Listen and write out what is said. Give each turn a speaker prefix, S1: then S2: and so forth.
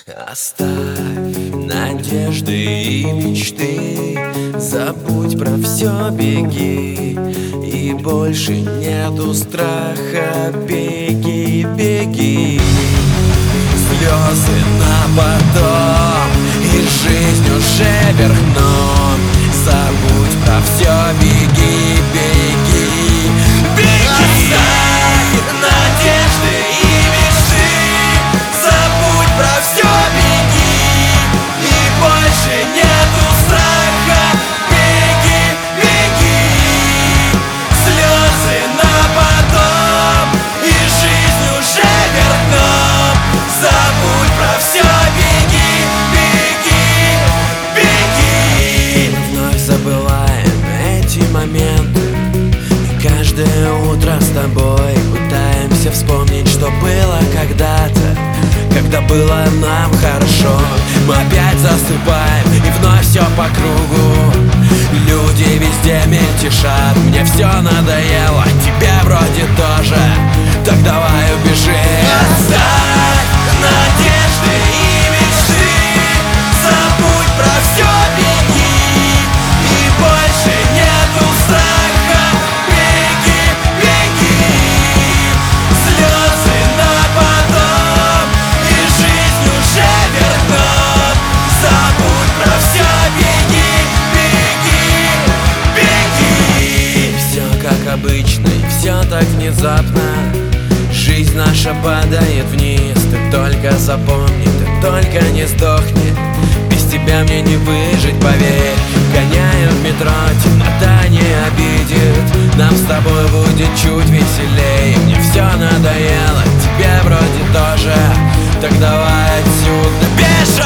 S1: Оставь надежды и мечты, забудь про все, беги. И больше нету страха, беги, беги. Слезы на потом, и жизнь уже вверх дном. Забудь про все, беги, беги, беги. Оставь надежды и мечты, забудь про все, беги. И больше нету страха, беги, беги. Слезы на потом, и жизнь уже вверх дном. Забудь про все, беги, беги, беги. Вновь забываем эти моменты, и каждое утро с тобой пытаемся вспомнить, что было когда-то, когда было нам хорошо. Мы опять засыпаем, и вновь все по кругу. Люди везде мельтешат, мне все надоело, тебе вроде тоже. Так давай убежим. Оставь надежды и мечты, забудь про все, беги. И больше нету страха, беги, беги. Слезы на потом, и жизнь уже вверх дном. Забудь про все, беги, беги, беги. Все как обычно, и все так внезапно. Жизнь наша падает вниз, ты только запомни, ты только не сдохни. Без тебя мне не выжить, поверь. Гоняю в метро, темнота не обидит. Нам с тобой будет чуть веселей. Мне все надоело, тебе вроде тоже. Так давай отсюда бежим.